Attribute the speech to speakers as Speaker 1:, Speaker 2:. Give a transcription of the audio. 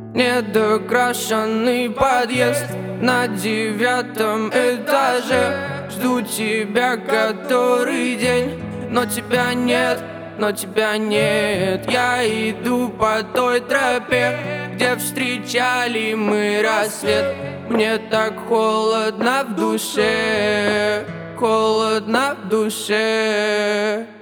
Speaker 1: Недокрашенный подъезд на 9-м этаже. Жду тебя который день, но тебя нет, но тебя нет. Я иду по той тропе, где встречали мы рассвет. Мне так холодно в душе, холодно в душе.